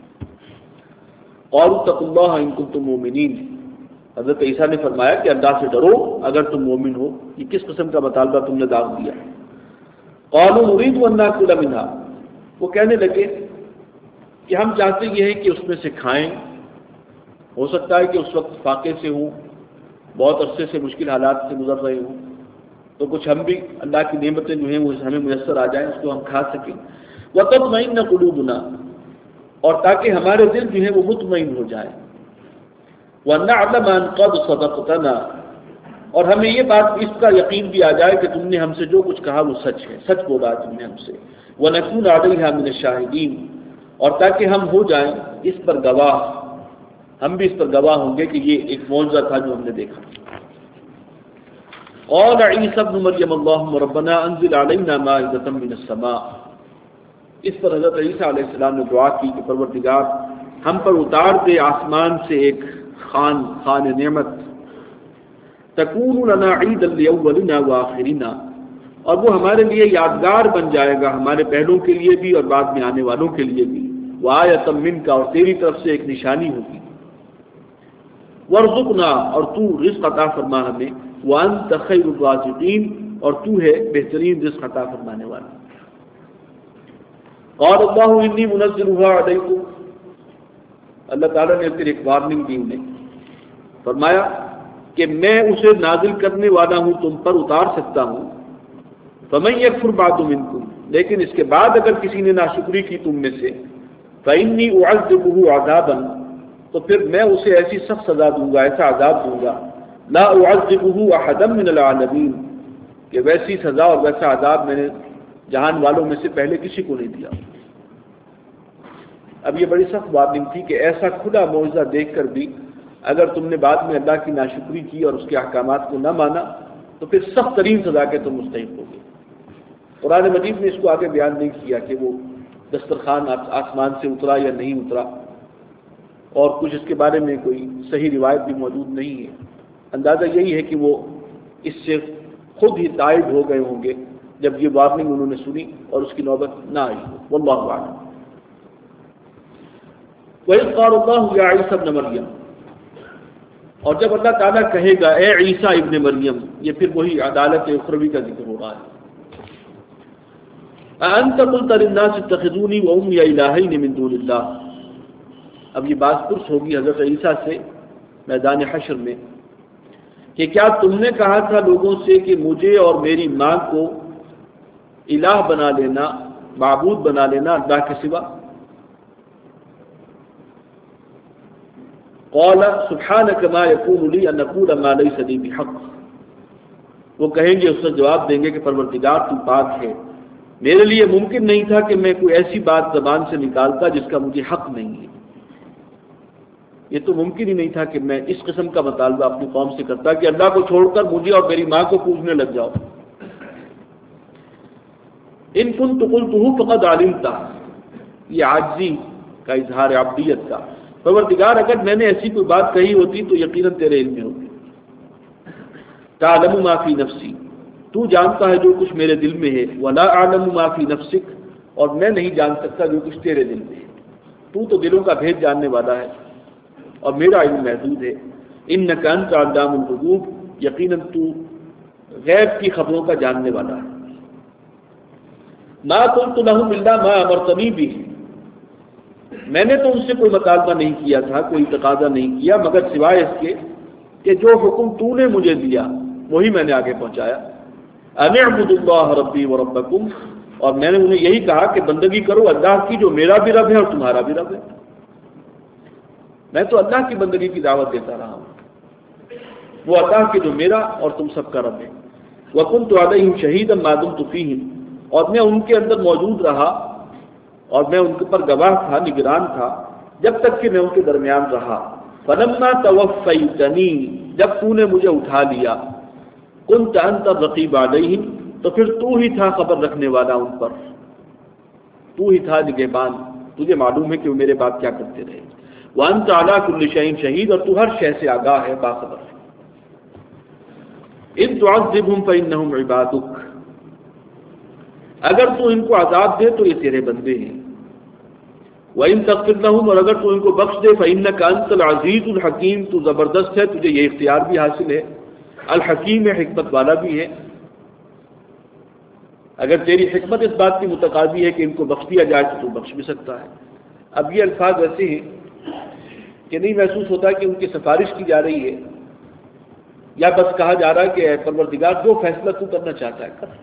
قالوا اتقوا اللہ ان کنتم مؤمنین حضرت عیسیٰ نے فرمایا کہ اللہ سے ڈرو اگر تم مومن ہو. یہ کس قسم کا مطالبہ تم نے داغ دیا؟ قالوا نريد ان ناكل منها وہ کہنے لگے کہ ہم چاہتے یہ ہیں کہ اس میں سے کھائیں. ہو سکتا ہے کہ اس وقت فاقے سے ہوں، بہت عرصے سے مشکل حالات سے گزر رہے ہوں، تو کچھ ہم بھی اللہ کی نعمتیں جو ہیں وہ ہمیں میسر آ جائیں، اس کو ہم کھا سکیں. وَتَطْمَئِنَّ قُلُوبُنَا اور تاکہ ہمارے دل جو ہیں وہ مطمئن ہو جائیں. وَنَعْلَمَ أَنْ قَدْ صَدَقْتَنَا اور ہمیں یہ بات اس کا یقین بھی آ جائے کہ تم نے ہم سے جو کچھ کہا وہ سچ ہے، سچ بولا تم نے ہم سے. وَنَكُونَ عَلَيْهَا مِنَ الشَّاهِدِينَ اور تاکہ ہم ہو جائیں اس پر گواہ، ہم بھی اس پر گواہ ہوں گے کہ یہ ایک معجزہ تھا جو ہم نے دیکھا. قال عیسی ابن مریم اللهم ربنا انزل علينا مائدة من السماء اس پر حضرت عیسیٰ علیہ السلام نے دعا کی کہ پروردگار ہم پر اتار دے آسمان سے ایک خان خان نعمت، تکون لنا عیدا لاولنا وآخرنا اور وہ ہمارے لیے یادگار بن جائے گا، ہمارے پہلوں کے لیے بھی اور بعد میں آنے والوں کے لیے بھی. وآیۃ منک اور تیری طرف سے ایک نشانی ہوگی. وارزقنا اور تو رزق عطا فرما ہمیں. وانت خیر الرازقین اور تو ہے بہترین رزق عطا فرمانے والا. قال اللہ انی منزلها علیکم اللہ تعالیٰ نے پھر ایک وارننگ دی انہیں، فرمایا کہ میں اسے نازل کرنے والا ہوں، تم پر اتار سکتا ہوں. فمن یکفر بعد منکم لیکن اس کے بعد اگر کسی نے ناشکری کی تم میں سے، فانی اعذبه عذابا تو پھر میں اسے ایسی سخت سزا دوں گا، ایسا عذاب دوں گا، لا اعذبه احدا من العالمین کہ ویسی سزا اور ویسا عذاب میں نے جہان والوں میں سے پہلے کسی کو نہیں دیا. اب یہ بڑی سخت وارننگ تھی کہ ایسا کھلا معجزہ دیکھ کر بھی اگر تم نے بعد میں اللہ کی ناشکری کی اور اس کے احکامات کو نہ مانا تو پھر سخت ترین سزا کے تم مستحق ہوگے. قرآن مجید نے اس کو آگے بیان نہیں کیا کہ وہ دسترخوان آسمان سے اترا یا نہیں اترا، اور کچھ اس کے بارے میں کوئی صحیح روایت بھی موجود نہیں ہے. اندازہ یہی ہے کہ وہ اس سے خود ہی تائب ہو گئے ہوں گے جب یہ وارننگ انہوں نے سنی اور اس کی نوبت نہ آئی ہو۔ واللہ اعلم۔ وَإِذْ قَالَ اللَّهُ يَا عِيسَى ابْنَ مَرْيَمَ، اور جب اللہ تعالیٰ کہے گا اے عیسیٰ ابن مریم، یہ پھر وہی عدالت اخروی کا ذکر ہو رہا ہے۔ أَأَنْتَ قُلْتَ لِلنَّاسِ اتَّخِذُونِي وَأُمِّيَ إِلَٰهَيْنِ مِن دُونِ اللَّهِ، اب یہ بات پرس ہوگی حضرت عیسیٰ سے میدان حشر میں کہ کیا تم نے کہا تھا لوگوں سے کہ مجھے اور میری ماں کو الہ بنا لینا، معبود بنا لینا اللہ کے سوا؟ قال سبحانك ما يكون لي ان اقول ما ليس لي بحق، وہ کہیں گے، اس سے جواب دیں گے کہ پروردگار تو پاک ہے، میرے لیے ممکن نہیں تھا کہ میں کوئی ایسی بات زبان سے نکالتا جس کا مجھے حق نہیں ہے، یہ تو ممکن ہی نہیں تھا کہ میں اس قسم کا مطالبہ اپنی قوم سے کرتا کہ اللہ کو چھوڑ کر مجھے اور میری ماں کو پوجنے لگ جاؤ۔ ان كنت قلته فقد علمت، یہ عاجزی کا اظہار عبدیت کا، پروردگار اگر میں نے ایسی کوئی بات کہی ہوتی تو یقیناً تیرے علم میں ہوتی۔ تعلم ما فی نفسی، تو جانتا ہے جو کچھ میرے دل میں ہے، ولا اعلم ما فی نفسک، اور میں نہیں جان سکتا جو کچھ تیرے دل میں ہے، تو تو دلوں کا بھید جاننے والا ہے اور میرا علم محدود ہے۔ انک انت علام الغیوب، یقیناً تو غیب کی خبروں کا جاننے والا ہے۔ ما قلت لهم الا ما امرتنی به، میں نے تو ان سے کوئی مطالبہ نہیں کیا تھا، کوئی تقاضا نہیں کیا، مگر سوائے اس کے کہ جو حکم تو نے مجھے دیا وہی میں نے آگے پہنچایا۔ ان اعبدوا اللہ ربی وربکم، اور میں نے انہیں یہی کہا کہ بندگی کرو اللہ کی جو میرا بھی رب ہے اور تمہارا بھی رب ہے۔ میں تو اللہ کی بندگی کی دعوت دیتا رہا ہوں، وہ اللہ کی جو میرا اور تم سب کا رب ہے۔ وکنت علیہم شہیدا ما دمت فیہم، اور میں ان کے اندر موجود رہا اور میں ان کے پر گواہ تھا، نگران تھا، جب تک کہ میں ان کے درمیان رہا۔ فلما توفیتنی، جب تو نے مجھے اٹھا لیا، کنت انت الرقیب علیہم، تو پھر تو ہی تھا خبر رکھنے والا ان پر، تو ہی تھا نگہبان، تجھے معلوم ہے کہ وہ میرے بعد کیا کرتے رہے۔ وانت علی کل شیء شہید، اور تو ہر شے سے آگاہ ہے، باخبر ہے۔ ان تعذبهم فانهم عبادک، اگر تو ان کو عذاب دے تو یہ تیرے بندے ہیں۔ وَإِن تَغْفِرْ لَهُمْ، اور اگر تو ان کو بخش دے، فَإِنَّكَ أَنْتَ الْعَزِيزُ الْحَكِيمُ، تو زبردست ہے، تجھے یہ اختیار بھی حاصل ہے، الحکیم ہے، حکمت والا بھی ہے۔ اگر تیری حکمت اس بات کی متقاضی ہے کہ ان کو بخش دیا جائے تو تو بخش بھی سکتا ہے۔ اب یہ الفاظ ایسے ہیں کہ نہیں محسوس ہوتا کہ ان کی سفارش کی جا رہی ہے، یا بس کہا جا رہا ہے کہ اے پروردگار جو فیصلہ تو کرنا چاہتا ہے کر۔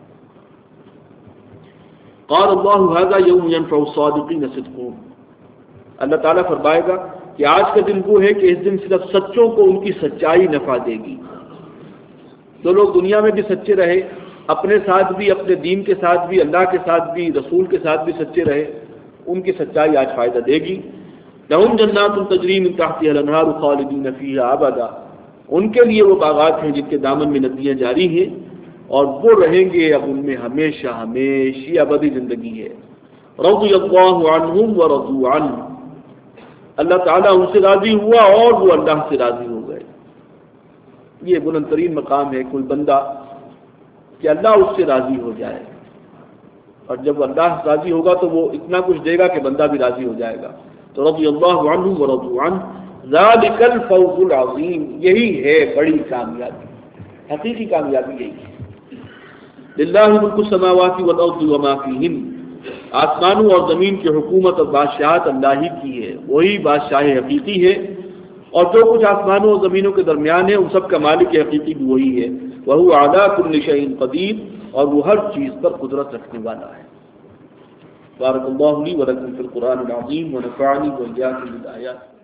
قال اللہ هذا یوم ينفع الصادقین صدقهم، اللہ تعالیٰ فرمائے گا کہ آج کا دن وہ ہے کہ اس دن صرف سچوں کو ان کی سچائی نفع دے گی۔ جو لوگ دنیا میں بھی سچے رہے، اپنے ساتھ بھی، اپنے دین کے ساتھ بھی، اللہ کے ساتھ بھی، رسول کے ساتھ بھی سچے رہے، ان کی سچائی آج فائدہ دے گی۔ لہم جنات تجری من تحتها الانہار خالدین فیہا ابدا، ان کے لیے وہ باغات ہیں جن کے دامن میں ندیاں جاری ہیں اور وہ رہیں گے اب ان میں ہمیشہ ہمیشہ، ابدی زندگی ہے۔ رضی اللہ عنہم ورضوا عنہ، اللہ تعالیٰ ان سے راضی ہوا اور وہ اللہ سے راضی ہو گئے۔ یہ بلند ترین مقام ہے کوئی بندہ کہ اللہ اس سے راضی ہو جائے، اور جب اللہ راضی ہوگا تو وہ اتنا کچھ دے گا کہ بندہ بھی راضی ہو جائے گا۔ تو رضی اللہ عنہم ورضوا عنہ، ذالک الفوز العظیم، یہی ہے بڑی کامیابی، حقیقی کامیابی یہی ہے۔ للہ ملک السماوات والارض وما فیہن، آسمانوں اور زمین کی حکومت اور بادشاہت اللہ ہی کی ہے، وہی بادشاہ حقیقی ہے، اور جو کچھ آسمانوں اور زمینوں کے درمیان ہے ان سب کا مالک حقیقی بھی وہی ہے۔ وہو علی کل شیء قدیر، اور وہ ہر چیز پر قدرت رکھنے والا ہے۔ بارک اللہ لی ولکم فی القرآن العظیم ونفعنی وإیاکم بالآیات۔